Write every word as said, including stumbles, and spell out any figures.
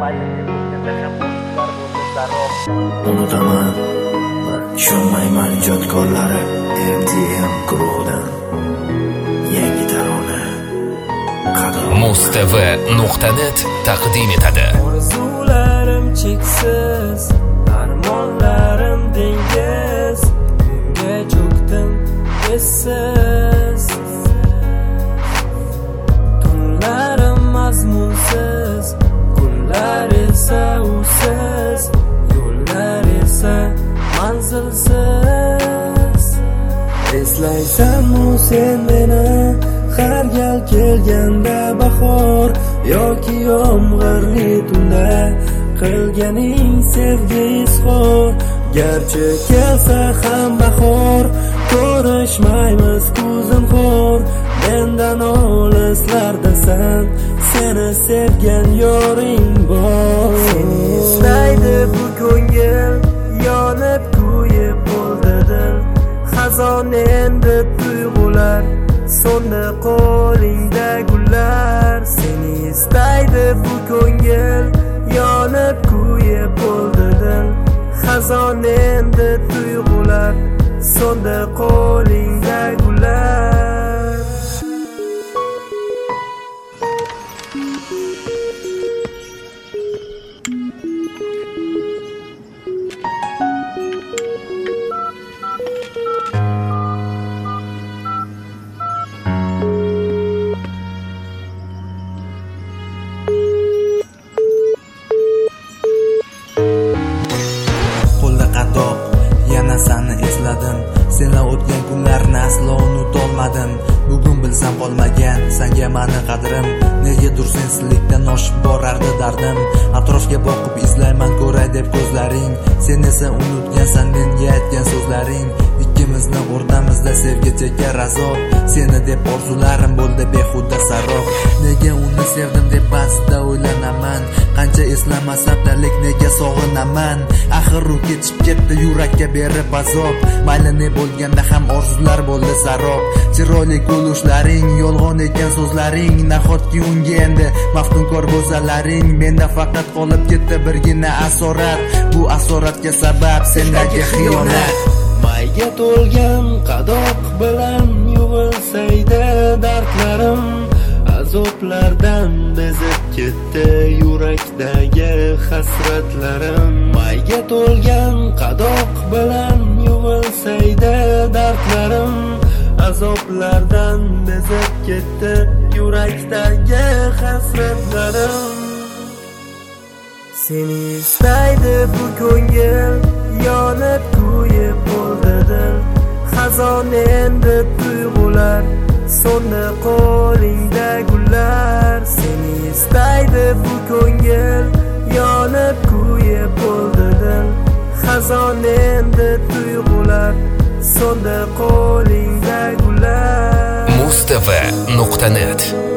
Unutaman, tushunmayman ijodkorlari M T M guruhidan yangi tarona mustv nuqta net taqdim etadi. Orzularim cheksiz, armonlarim dengiz, kunga cho'kdim essiz. Tunlarim mazmunsiz, kunlar esa usiz, yo'llar esa manzilsiz. Eslaysanmi sen meni har gal kelganda bahor yoki yomg'irli tunda qilganing sevgi izhor. Garchi kelsa ham bahor, ko'rishmaymiz ko'zim xor. Mendan olislardasan, seni sevgan yoring bor. Seni istaydi bu ko'ngil, yonib kuyib bo'ldi dil. Xazon endi tuyg'ular, so'ndi qo'lingda gullar. Seni istaydi bu ko'ngil, yonib kuyib bo'ldi dil. Xazon endi tuyg'ular, so'ndi qo'lingda gullar. Yana seni esladim, senla o'tgan kunlarni aslo unutolmadim. Bugun bilsam qolmagan senga mani qadrim, negadir sensizlikdan oshib borardi dardim. Atrofga boqib izlayman ko'ray deb ko'zlaring, sen esa unutgansan menga aytgan so'zlaring. Ikkimizni o'rtamizda sevgi chekar azob, seni deb orzularim bo'ldi behuda sarob. Nega uni sevdim deb ba'zida o'ylanaman, qancha eslamasam dalik nega sog'inaman. Axir u ketib ketdi yurakka berib azob, mayli ne bo'lganda ham orzular bo'ldi sarob. Chiroyli kulishlaring, yolg'on ekan so'zlaring, nahotki unga endi maftunkor bo'lsalaring. Menda faqat qolib ketdi birgina asorat, bu asoratga sabab sendagi xiyonat. Mayga to'lgan qadoq bilan yuvilsaydi dardlarim, azoblardan bezib ketdi yurakdagi hasratlarim. Mayga to'lgan qadoq bilan yuvilsaydi dardlarim, azoblardan bezib ketdi yurakdagi hasratlarim. Seni istaydi bu ko'ngil, yonib kuyib bo'ldi dil. Xazon endi tuyg'ular, so'ndi qo'lingda gullar. Seni istaydi bu ko'ngil, yonib kuyib bo'ldi dil. Xazon endi tuyg'ular, so'ndi qo'lingda gullar. mustv nuqta net